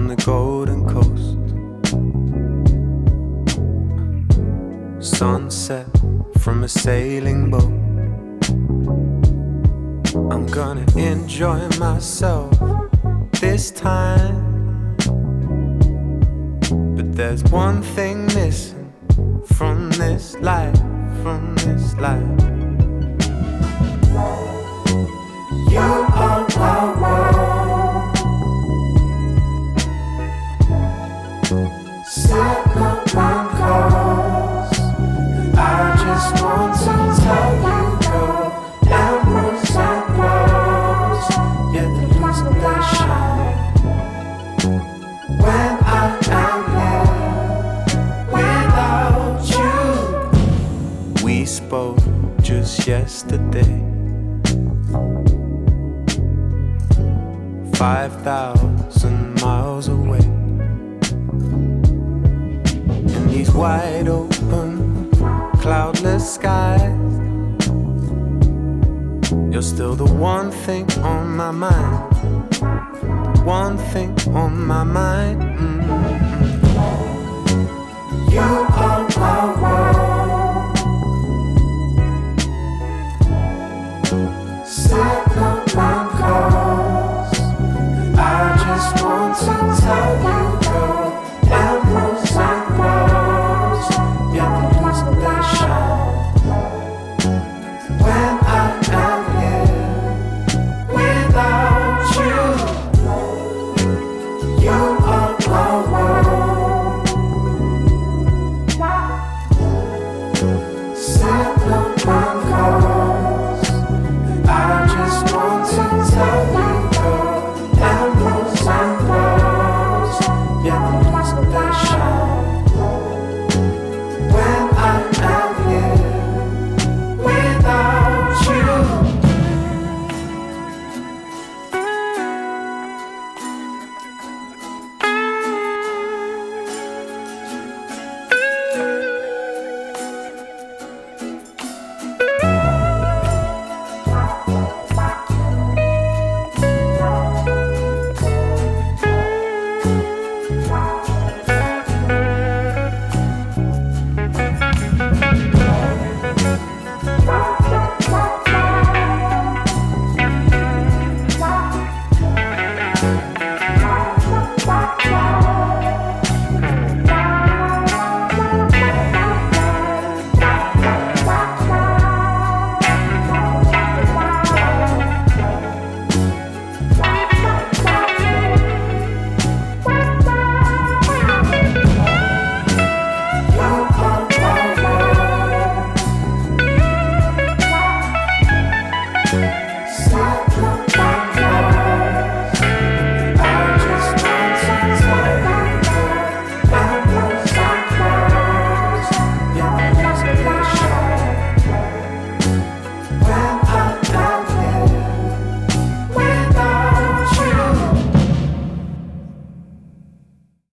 the Golden Coast. Sunset from a sailing boat. I'm gonna enjoy myself this time. But there's one thing missing from this life, from this life. You are my world. Set up my cause. I just want to tell you, girl, emeralds and pearls, yeah, they're losing their shine when I am here without you. We spoke just yesterday, 5,000 miles away, in these wide open, cloudless skies. You're still the one thing on my mind, one thing on my mind. You